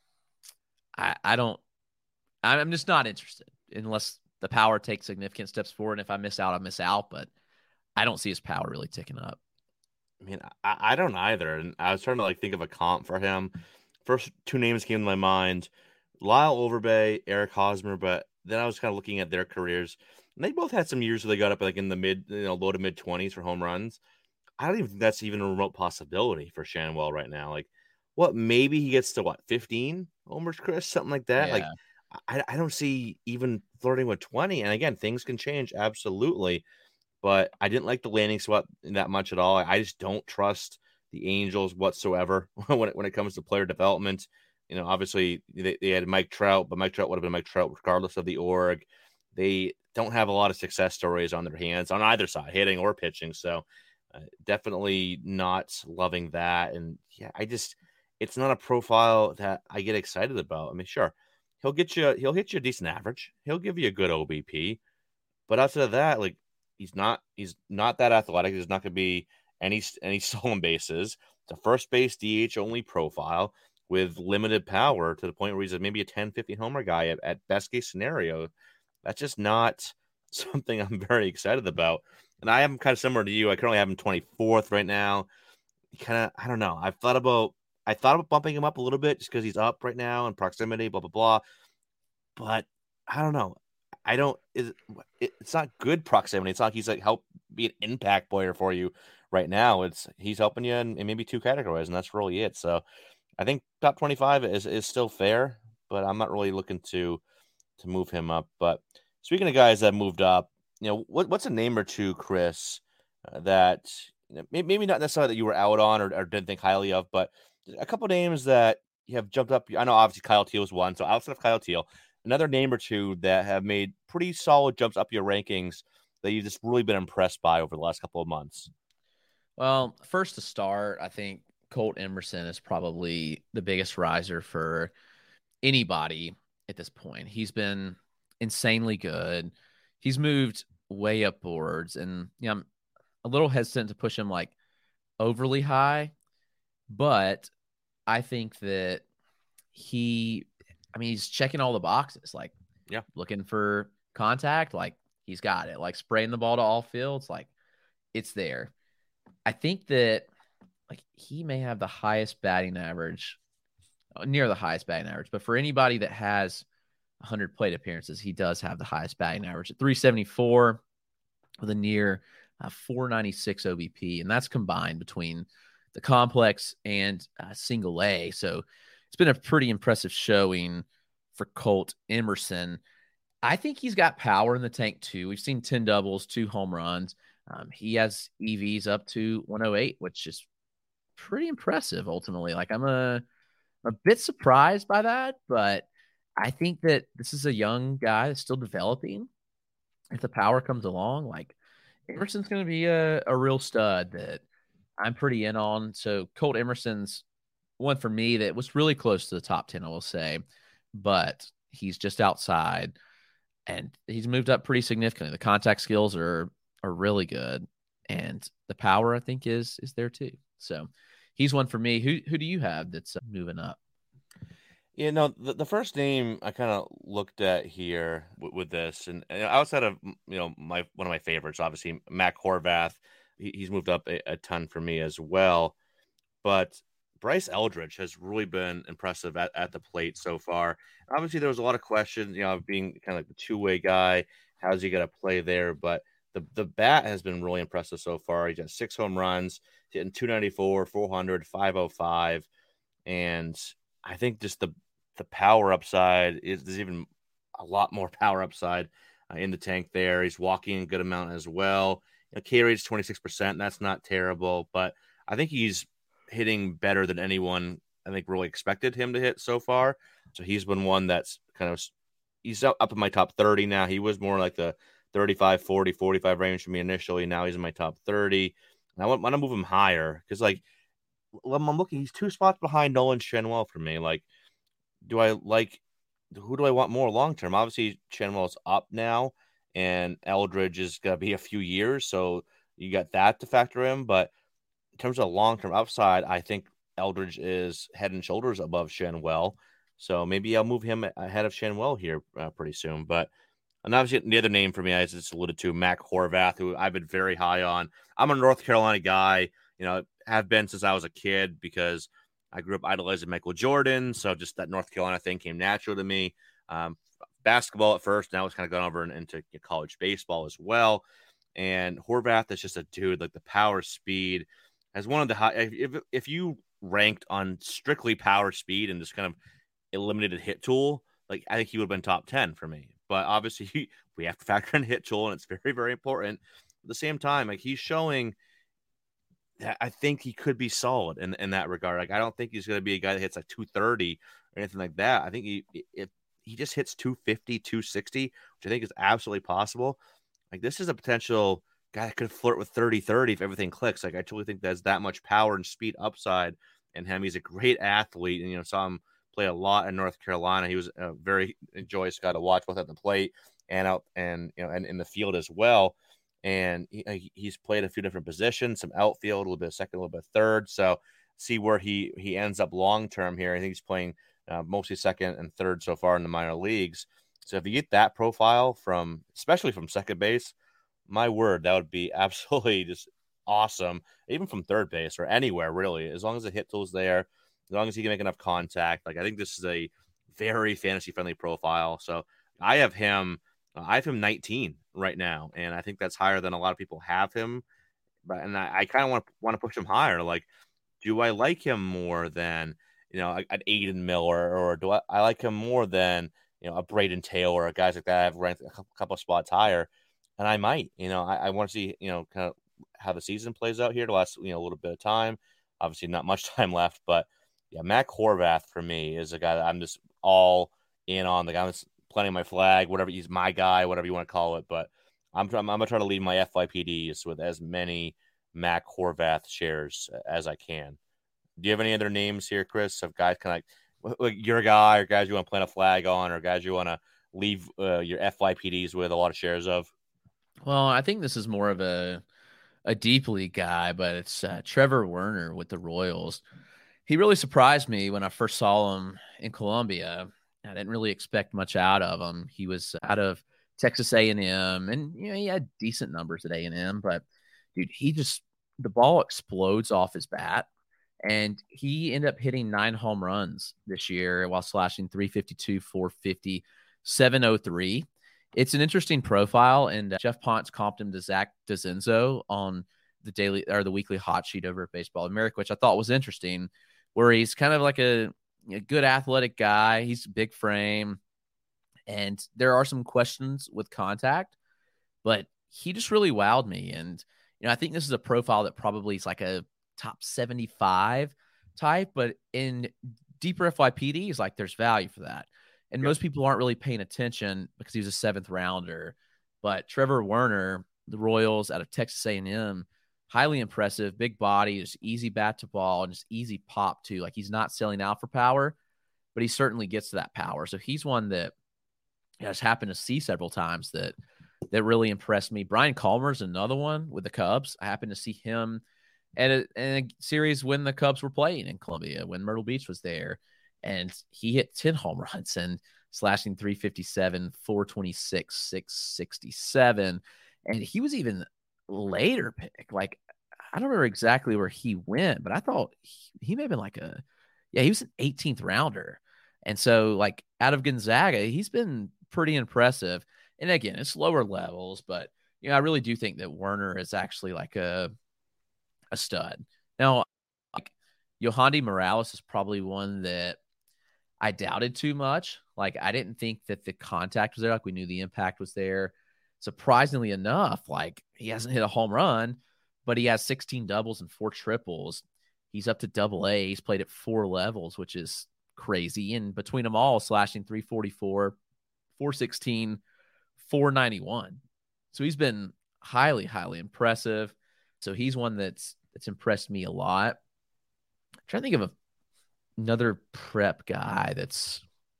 I, – I don't – I'm just not interested unless the power takes significant steps forward. And if I miss out, I miss out. But I don't see his power really ticking up. I mean, I, I don't either. And I was trying to, like, think of a comp for him. First two names came to my mind, Lyle Overbay, Eric Hosmer. But then I was kind of looking at their careers. And they both had some years where they got up like in the mid, you know, low to mid twenties for home runs. I don't even think that's even a remote possibility for Schanuel right now. Like, what, maybe he gets to what, fifteen homers, Chris, something like that. Yeah. Like, I, I don't see even flirting with twenty. And again, things can change absolutely. But I didn't like the landing spot that much at all. I just don't trust the Angels whatsoever when it when it comes to player development. You know, obviously they, they had Mike Trout, but Mike Trout would have been Mike Trout regardless of the org. They don't have a lot of success stories on their hands on either side, hitting or pitching. So uh, definitely not loving that. And yeah, I just, it's not a profile that I get excited about. I mean, sure, he'll get you, he'll hit you a decent average. He'll give you a good O B P. But outside of that, like, he's not, he's not that athletic. There's not going to be any, any stolen bases. It's a first base D H only profile with limited power to the point where he's maybe a ten, fifteen homer guy at, at best case scenario. That's just not something I'm very excited about. And I am kind of similar to you. I currently have him twenty-fourth right now. Kind of, I don't know. I've thought about, I thought about bumping him up a little bit just because he's up right now in proximity, blah, blah, blah. But I don't know. I don't, it, it's not good proximity. It's not like he's like help be an impact player for you right now. It's, he's helping you in, in maybe two categories, and that's really it. So I think top twenty-five is, is still fair, but I'm not really looking to, to move him up. But speaking of guys that moved up, you know, what, what's a name or two, Chris, uh, that you know, maybe not necessarily that you were out on or, or didn't think highly of, but a couple names that you have jumped up. I know obviously Kyle Teal was one. So outside of Kyle Teal, another name or two that have made pretty solid jumps up your rankings that you've just really been impressed by over the last couple of months. Well, first to start, I think Colt Emerson is probably the biggest riser for anybody at this point. He's been insanely good. He's moved way up boards, and you know, I'm a little hesitant to push him like overly high, but I think that he, I mean, he's checking all the boxes, like yeah, looking for contact, like he's got it, like spraying the ball to all fields, like it's there. I think that like he may have the highest batting average, near the highest batting average, but for anybody that has one hundred plate appearances, he does have the highest batting average at three seventy-four with a near uh, four ninety-six O B P. And that's combined between the complex and uh, single A. So it's been a pretty impressive showing for Colt Emerson. I think he's got power in the tank too. We've seen ten doubles, two home runs. Um, he has E Vs up to one oh eight, which is pretty impressive ultimately. Like I'm a, a bit surprised by that, but I think that this is a young guy that's still developing. If the power comes along, like Emerson's going to be a, a real stud that I'm pretty in on. So Colt Emerson's one for me that was really close to the top ten, I will say, but he's just outside and he's moved up pretty significantly. The contact skills are, are really good. And the power I think is, is there too. So he's one for me. Who, who do you have that's moving up? Yeah, no, the, the first name I kind of looked at here with, with this, and, and outside of, you know, my one of my favorites, obviously, Mac Horvath, he, he's moved up a, a ton for me as well. But Bryce Eldridge has really been impressive at, at the plate so far. Obviously, there was a lot of questions, you know, being kind of like the two-way guy, how's he going to play there? But the, the bat has been really impressive so far. He's got six home runs, hitting two ninety-four, four hundred, five oh five, and I think just the the power upside is there's even a lot more power upside uh, in the tank there. He's walking a good amount as well. You know, K rate's twenty-six percent. That's not terrible, but I think he's hitting better than anyone I think really expected him to hit so far. So he's been one that's kind of, he's up, up in my top thirty now. He was more like the thirty-five, forty, forty-five range for me initially. Now he's in my top thirty. And I want, want to move him higher because, like, I'm looking, he's two spots behind Nolan Schanuel for me. Like, do I like, who do I want more long term? Obviously, Schanuel's up now, and Eldridge is going to be a few years. So you got that to factor in. But in terms of long term upside, I think Eldridge is head and shoulders above Schanuel. So maybe I'll move him ahead of Schanuel here uh, pretty soon. But and obviously, the other name for me, I just alluded to, Mac Horvath, who I've been very high on. I'm a North Carolina guy, you know, have been since I was a kid because I grew up idolizing Michael Jordan. So just that North Carolina thing came natural to me. Um, basketball at first, now it's kind of gone over into college baseball as well. And Horvath is just a dude, like the power speed has one of the high. If, if you ranked on strictly power speed and just kind of eliminated hit tool, like I think he would have been top ten for me. But obviously, we have to factor in hit tool, and it's very, very important. At the same time, like he's showing that I think he could be solid in, in that regard. Like I don't think he's going to be a guy that hits like two thirty or anything like that. I think he if he just hits two fifty, two sixty, which I think is absolutely possible. Like this is a potential guy that could flirt with thirty thirty if everything clicks. Like I totally think there's that much power and speed upside in him. He's a great athlete, and you know saw him play a lot in North Carolina. He was a very joyous guy to watch both at the plate and out and you know and in the field as well. And he, he's played a few different positions, some outfield, a little bit of second, a little bit of third. So see where he he ends up long term here. I think he's playing uh, mostly second and third so far in the minor leagues. So if you get that profile from, especially from second base, my word, that would be absolutely just awesome. Even from third base or anywhere really, as long as the hit tool's there, as long as he can make enough contact. Like I think this is a very fantasy friendly profile. So I have him. I have him nineteen right now, and I think that's higher than a lot of people have him. But and I, I kind of want to want to push him higher. Like, do I like him more than you know an Aiden Miller, or do I, I like him more than you know a Braden Taylor, or guys like that? I've ranked a couple, couple of spots higher, and I might. You know, I, I want to see you know kind of how the season plays out here. The last you know a little bit of time, obviously not much time left, but yeah, Mac Horvath for me is a guy that I'm just all in on. The guy that's planting my flag, whatever. He's my guy, whatever you want to call it. But I'm, I'm, I'm going to try to lead my F Y P Ds with as many Mac Horvath shares as I can. Do you have any other names here, Chris, of guys kind of like, like your guy or guys you want to plant a flag on or guys you want to leave uh, your F Y P Ds with a lot of shares of? Well, I think this is more of a a deep league guy, but it's uh, Trevor Werner with the Royals. He really surprised me when I first saw him in Columbia. I didn't really expect much out of him. He was out of Texas A and M, and you know he had decent numbers at A and M, but dude, he just the ball explodes off his bat, and he ended up hitting nine home runs this year while slashing three fifty-two, four fifty, seven oh three. It's an interesting profile, and uh, Jeff Ponce comped him to Zach DeZenzo on the daily or the weekly hot sheet over at Baseball America, which I thought was interesting, where he's kind of like a a good athletic guy. He's a big frame. And there are some questions with contact, but he just really wowed me. And, you know, I think this is a profile that probably is like a top seventy-five type, but in deeper F Y P D, is like there's value for that. And Yeah. most people aren't really paying attention because he was a seventh rounder. But Trevor Werner, the Royals out of Texas A and M, highly impressive, big body, just easy bat to ball, and just easy pop too. Like he's not selling out for power, but he certainly gets to that power. So he's one that I just happened to see several times that that really impressed me. Brian Calmer's another one with the Cubs. I happened to see him at a, in a series when the Cubs were playing in Columbia, when Myrtle Beach was there, and he hit ten home runs and slashing three fifty-seven, four twenty-six, six sixty-seven. And he was even later pick. Like, I don't remember exactly where he went, but I thought he, he may have been like a, yeah, he was an eighteenth rounder. And so, like, out of Gonzaga, he's been pretty impressive. And again, it's lower levels, but, you know, I really do think that Werner is actually like a, a stud. Now, like, Yohandy Morales is probably one that I doubted too much. Like, I didn't think that the contact was there. Like, we knew the impact was there. Surprisingly enough, like, he hasn't hit a home run, but he has sixteen doubles and four triples. He's up to double A. He's played at four levels, which is crazy. And between them all, slashing three forty-four, four sixteen, four ninety-one. So he's been highly, highly impressive. So he's one that's that's impressed me a lot. I'm trying to think of a, another prep guy that's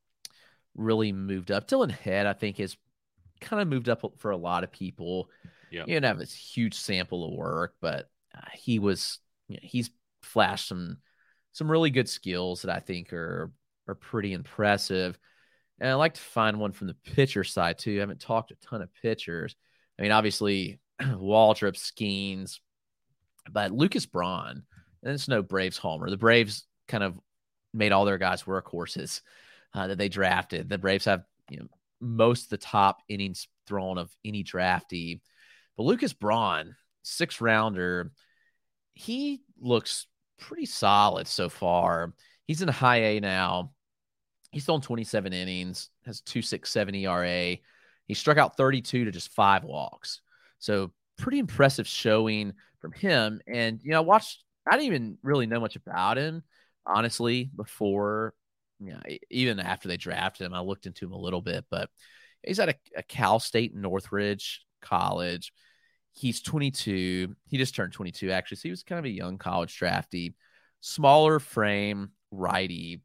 really moved up. Dylan Head, I think, has kind of moved up for a lot of people. Yeah, he didn't have this huge sample of work, but uh, he was, you know, he's flashed some some really good skills that I think are are pretty impressive. And I like to find one from the pitcher side too. I haven't talked a ton of pitchers. I mean, obviously Waldrop, Skeens, but Lucas Braun, and it's no Braves homer. The Braves kind of made all their guys workhorses uh, that they drafted. The Braves have, you know, most of the top innings thrown of any draftee. But Lucas Braun, six rounder, he looks pretty solid so far. He's in high A now. He's thrown twenty-seven innings, has two point six seven E R A. He struck out thirty-two to just five walks. So pretty impressive showing from him. And, you know, I watched, I didn't even really know much about him, honestly, before, you know, even after they drafted him. I looked into him a little bit, but he's at a, a Cal State Northridge College. He's twenty-two. He just turned twenty-two, actually. So he was kind of a young college draftee, smaller frame, righty.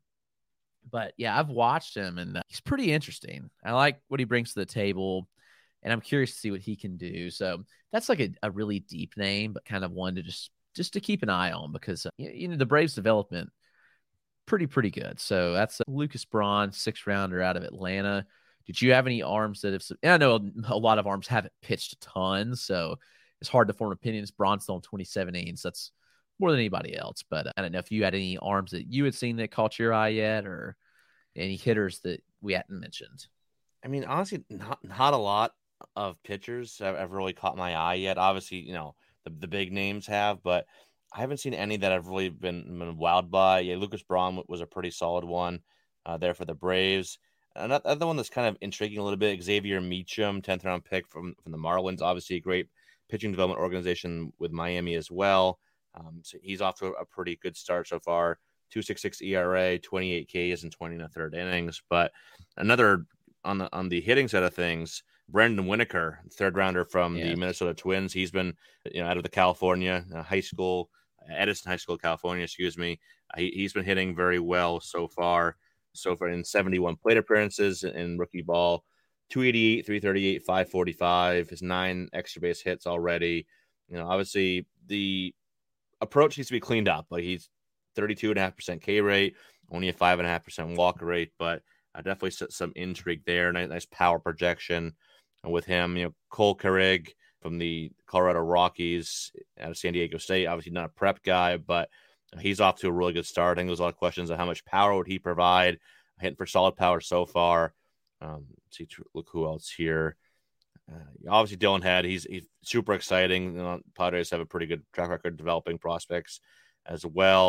But yeah, I've watched him and uh, he's pretty interesting. I like what he brings to the table, and I'm curious to see what he can do. So that's like a, a really deep name, but kind of one to just, just to keep an eye on, because, uh, you know, the Braves development, pretty, pretty good. So that's uh, Lucas Braun, six rounder out of Atlanta. Did you have any arms that have, and I know a lot of arms haven't pitched a ton, so it's hard to form opinions. Braun's still on twenty-seven innings. That's more than anybody else. But I don't know if you had any arms that you had seen that caught your eye yet, or any hitters that we hadn't mentioned. I mean, honestly, not not a lot of pitchers have, have really caught my eye yet. Obviously, you know, the, the big names have, but I haven't seen any that I've really been, been wowed by. Yeah, Lucas Braun was a pretty solid one uh, there for the Braves. Another one that's kind of intriguing a little bit, Xavier Meacham, tenth round pick from, from the Marlins. Obviously, a great pitching development organization with Miami as well. Um, so he's off to a, a pretty good start so far. two point six six E R A, twenty-eight Ks in twenty and a third innings. But another on the on the hitting side of things, Brandon Winokur, third rounder from yeah. the Minnesota Twins. He's been, you know, out of the California uh, high school, Edison High School, California, excuse me. Uh, he, he's been hitting very well so far. So far in seventy-one plate appearances in rookie ball, two eighty-eight, three thirty-eight, five forty-five, his nine extra base hits already. You know, obviously the approach needs to be cleaned up. Like, he's thirty-two point five percent K rate, only a five point five percent walk rate, but uh, definitely some intrigue there. Nice, nice power projection with him. You know, Cole Carrig from the Colorado Rockies out of San Diego State, obviously not a prep guy, but he's off to a really good start. I think there's a lot of questions on how much power would he provide. Hitting for solid power so far. Um, let's see, look who else here. Uh, obviously, Dylan Head. He's he's super exciting. You know, Padres have a pretty good track record developing prospects as well.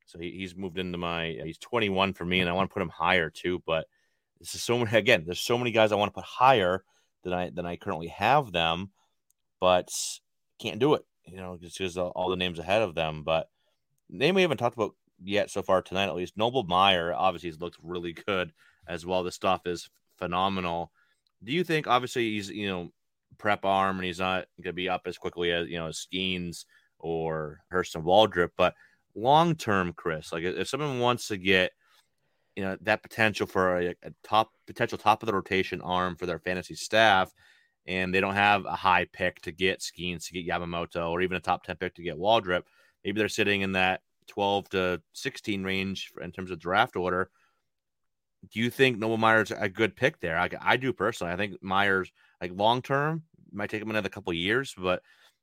So he, he's moved into my, he's twenty-one for me, and I want to put him higher too. But this is so many, again, there's so many guys I want to put higher than I, than I currently have them, but can't do it, you know, just because all the names ahead of them. But name we haven't talked about yet so far tonight, at least. Noble Meyer, obviously, he's looked really good as well. The stuff is phenomenal. Do you think, obviously, he's, you know, prep arm and he's not going to be up as quickly as, you know, Skeens or Hurston Waldrop, but long term, Chris, like if someone wants to get, you know, that potential for a, a top potential top of the rotation arm for their fantasy staff, and they don't have a high pick to get Skeens, to get Yamamoto, or even a top ten pick to get Waldrop, maybe they're sitting in that twelve to sixteen range in terms of draft order. Do you think Noble Meyer's a good pick there? I, I do personally. I think Meyer's, like, long term, might take him another couple of years, but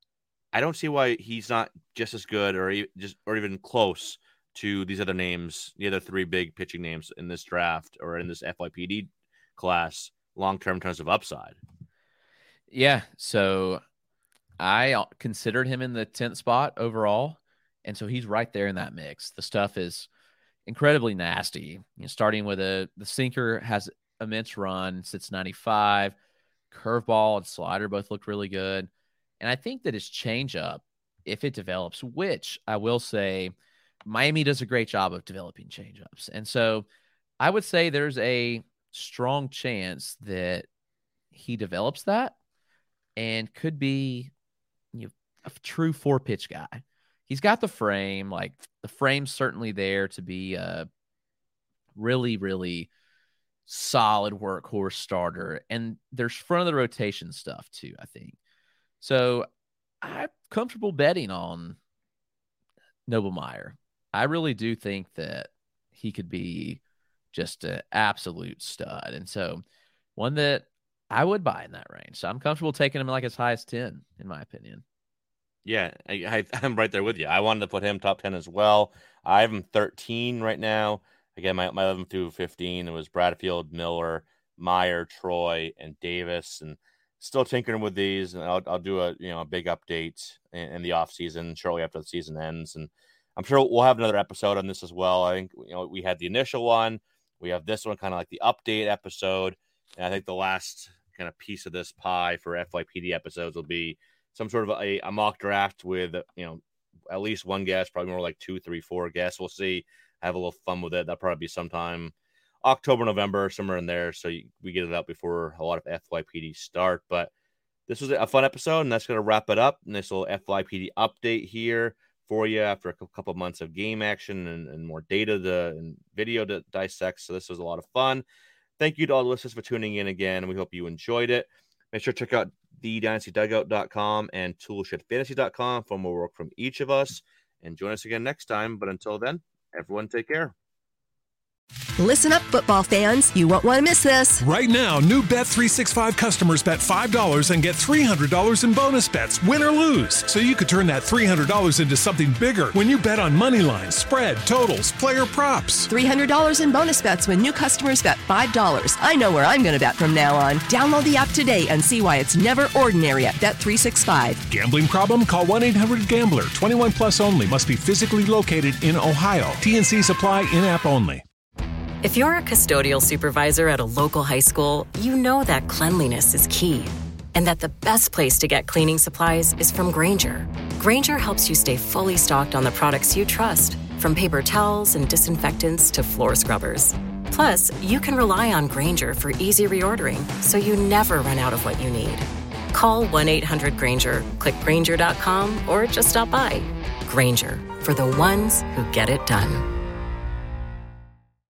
I don't see why he's not just as good or just or even close to these other names, the other three big pitching names in this draft or in this F Y P D class, long term in terms of upside. Yeah, so I considered him in the tenth spot overall, and so he's right there in that mix. The stuff is incredibly nasty. You know, starting with a the sinker has immense run, sits ninety-five. Curveball and slider both look really good. And I think that his changeup, if it develops, which I will say Miami does a great job of developing changeups. And so I would say there's a strong chance that he develops that and could be, you know, a true four pitch guy. He's got the frame, like the frame's certainly there to be a really, really solid workhorse starter. And there's front of the rotation stuff too, I think. So I'm comfortable betting on Noble Meyer. I really do think that he could be just an absolute stud. And so one that I would buy in that range. So I'm comfortable taking him like as high as ten, in my opinion. Yeah, I, I, I'm right there with you. I wanted to put him top ten as well. I have him thirteen right now. Again, my, my eleven through fifteen, it was Bradfield, Miller, Meyer, Troy, and Davis. And still tinkering with these, and I'll, I'll do a you know a big update in, in the off season shortly after the season ends, and I'm sure we'll have another episode on this as well. I think you know we had the initial one, we have this one, kind of like the update episode, and I think the last kind of piece of this pie for F Y P D episodes will be some sort of a, a mock draft with you know at least one guest, probably more like two, three, four guests. We'll see. Have a little fun with it. That'll probably be sometime October, November, somewhere in there, so you, we get it out before a lot of F Y P D start. But this was a fun episode, and that's going to wrap it up. And this little F Y P D update here for you after a couple of months of game action and, and more data to, and video to dissect. So this was a lot of fun. Thank you to all the listeners for tuning in again, and we hope you enjoyed it. Make sure to check out the dynasty dugout dot com and toolshed fantasy dot com for more work from each of us. And join us again next time. But until then, everyone take care. Listen up, football fans. You won't want to miss this. Right now, new Bet three sixty-five customers bet five dollars and get three hundred dollars in bonus bets, win or lose. So you could turn that three hundred dollars into something bigger when you bet on money lines, spread, totals, player props. three hundred dollars in bonus bets when new customers bet five dollars. I know where I'm going to bet from now on. Download the app today and see why it's never ordinary at Bet three sixty-five. Gambling problem? Call one eight hundred gambler. twenty-one plus only. Must be physically located in Ohio. T N Cs apply. In-app only. If you're a custodial supervisor at a local high school, you know that cleanliness is key, and that the best place to get cleaning supplies is from Grainger. Grainger helps you stay fully stocked on the products you trust, from paper towels and disinfectants to floor scrubbers. Plus, you can rely on Grainger for easy reordering, so you never run out of what you need. Call one eight hundred Grainger, click Grainger dot com, or just stop by. Grainger, for the ones who get it done.